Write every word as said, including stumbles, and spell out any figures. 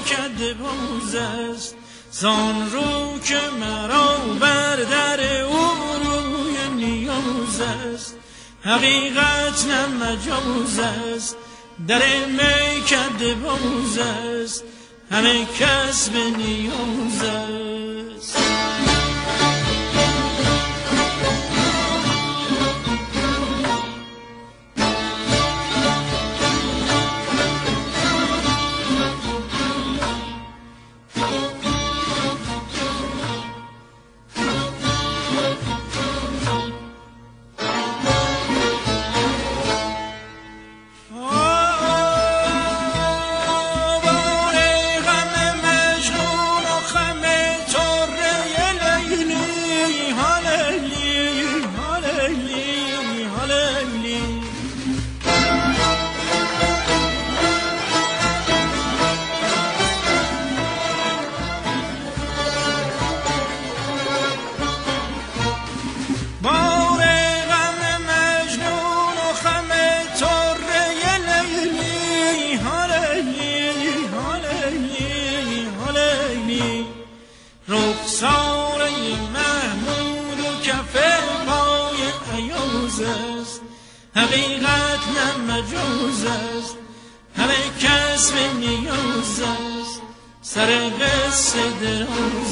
میکده باز است، زان رو که مرا بر در او روی نیاز است. حقیقت نه مجاز است، در میکده باز است، همه کس به نیاز است. رخساره محمود و کف پای ایاز است، حقیقت نه مجاز است، همه کس به نیاز است، سر قصه دراز